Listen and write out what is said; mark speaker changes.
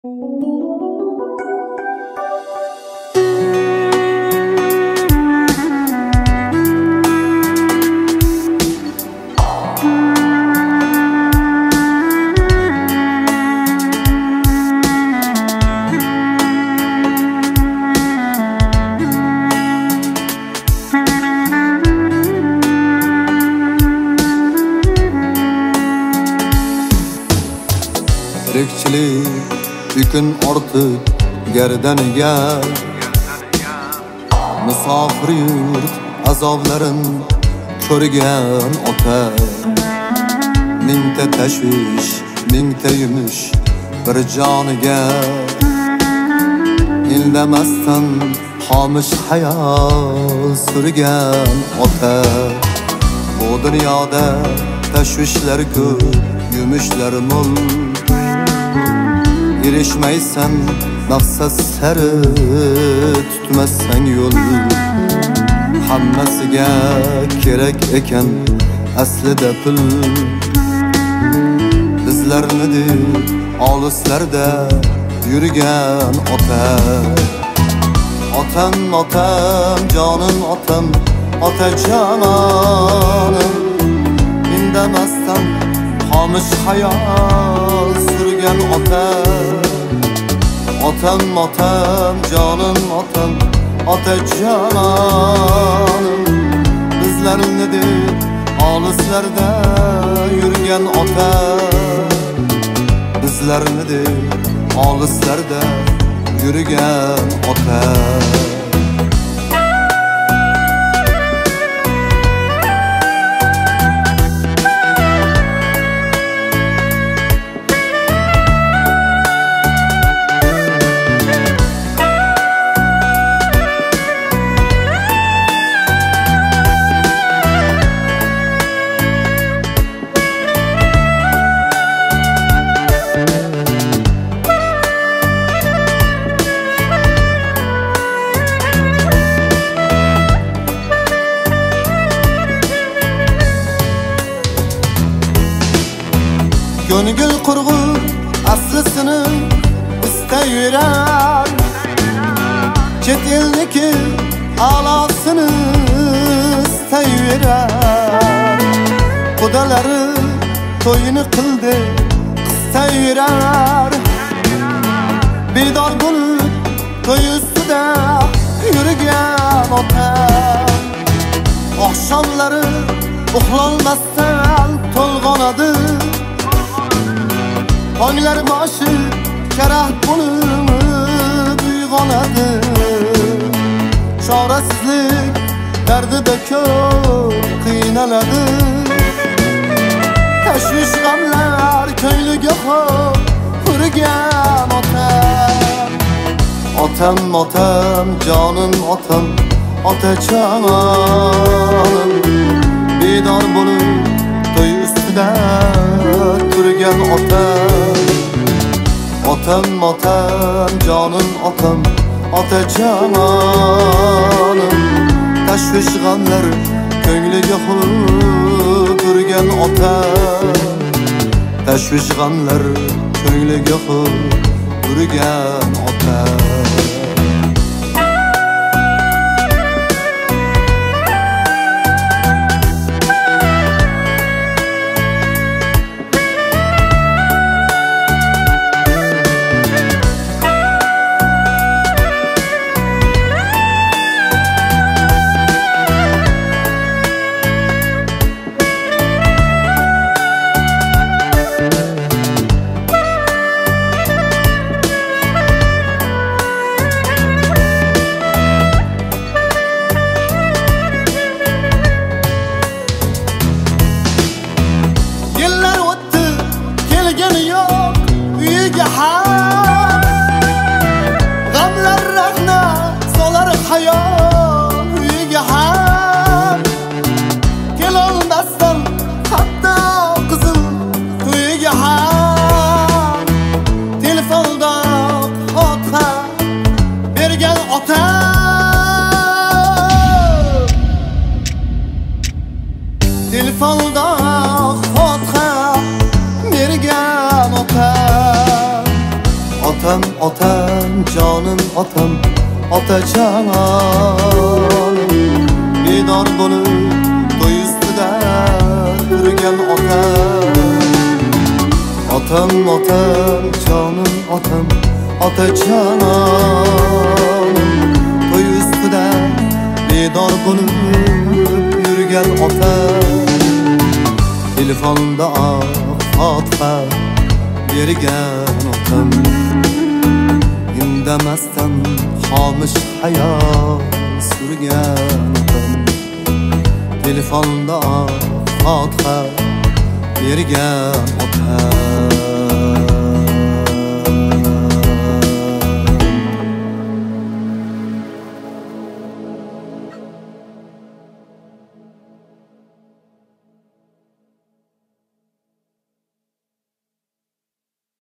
Speaker 1: Tirikchilik yükün ortib gardaniga, musofir yurt azoblarin ko'rgan ota. Mingta tashvish, mingta yumush bir joniga, indamasdan xomish hayol surgan ota. Bu dunyoda tashvishlar ko'p, yumushlar mo'l. Erişmaysan maqsad sari, tutmassan yo'l. Hammasiga kerak ekan aslida pul. Bizlarni olislarda yurgan ota. Otam, otam, jonim otam, otajonim. Indamasdan xomish hayol surgan ota. Otam, otam, jonim otam, otajonim. Bizlarni olislarda yurgan ota. Bizlarni olislarda yurgan ota. Gönül kurğur aslısını isteyirəm, chet elniki alasını isteyirəm. Qudaları toyunu qildi isteyirəm. Bidor bo'lib to'y ustida yurgan ota. Oqshomlari uxlolmasdan to'lg'onadi. Tonglar boshi karaxt bo'lib uyg'onadi. Chorasizlik dardida ko'p qiynaladi. Tashvish g'amlar ko'ngliga urgan ota. Otam, otam, jonim otam, otajonim. Bidor bo'lib to'y ustida turgan ota. Otam, otam, jonim otam, otajonim. Tashvish g'amlar ko'ngliga urgan ota. Tashvish g'amlar ko'ngliga urgan ota. Bergan otam, canım otam, otacan bedor bo'lib to'y ustida turgan otam, canım otam, otacan to'y ustida bedor bo'lib yurgan otam. Telefonda fotiha bergan otam, indamasdan xomush hayot surgan otam. Telefonda fotiha bergan otam.